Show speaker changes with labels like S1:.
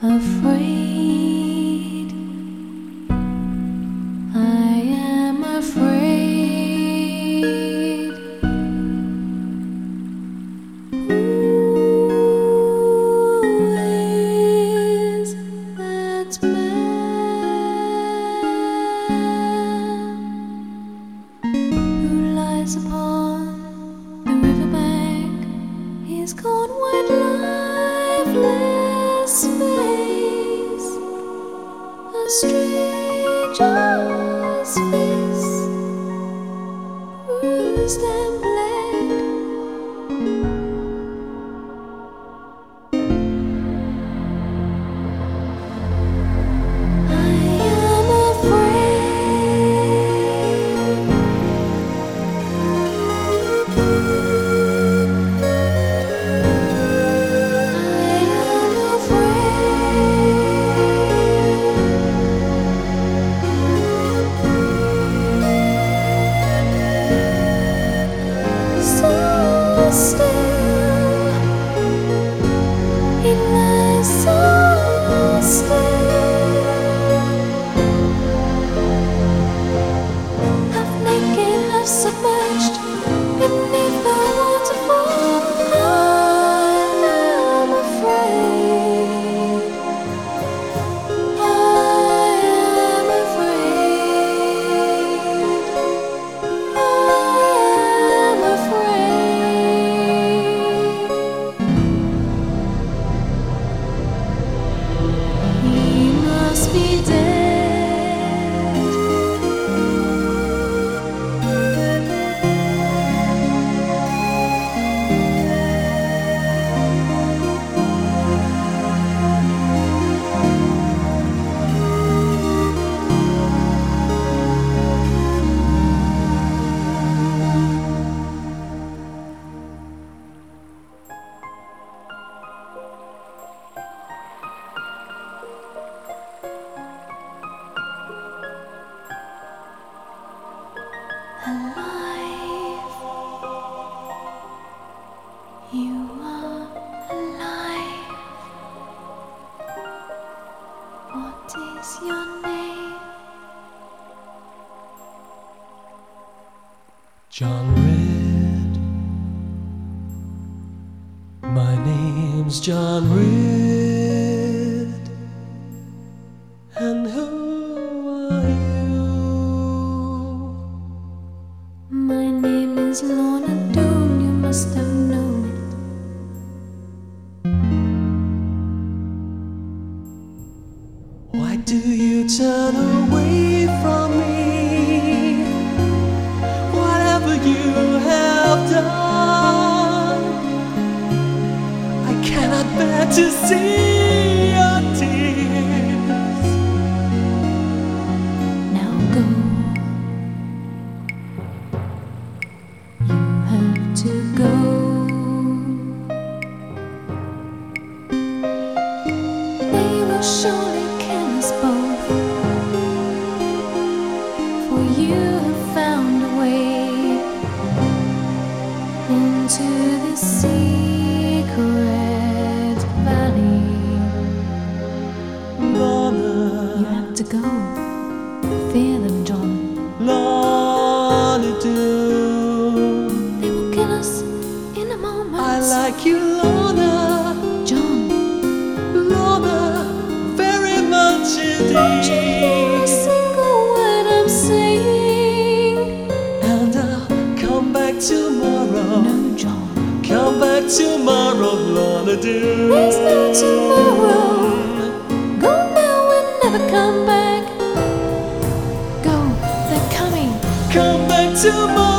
S1: afraid. I am afraid. Who is that man who lies upon the riverbank? He's gone white, lifeless face, a stranger's face, bruised and bled. I am afraid. Still, he lies so still, half naked, half submerged beneath the waterfall. I am afraid. I am afraid. I am afraid. He must be dead. Alive, you are alive. What is your name?
S2: John Red. My name's John Red. And who are you?
S1: My name is Lorna Doone, you must have known it.
S2: Why do you turn away from me? Whatever you have done, I cannot bear to see your tears.
S1: Now go. You have to go. They will surely kill us both, for you have found a way into the secret valley.
S2: Lorna,
S1: You have to go. Fear them, John.
S2: Lorna Doone.
S1: They will kill us in a moment.
S2: I like you, Lorna,
S1: John,
S2: Lorna, very much
S1: don't you hear a
S2: indeed.
S1: single word I'm saying?
S2: And I'll come back tomorrow.
S1: No, John,
S2: Come back tomorrow, Lorna Doone.
S1: there's no tomorrow. Go now and never come back. Go, they're coming.
S2: Come back tomorrow.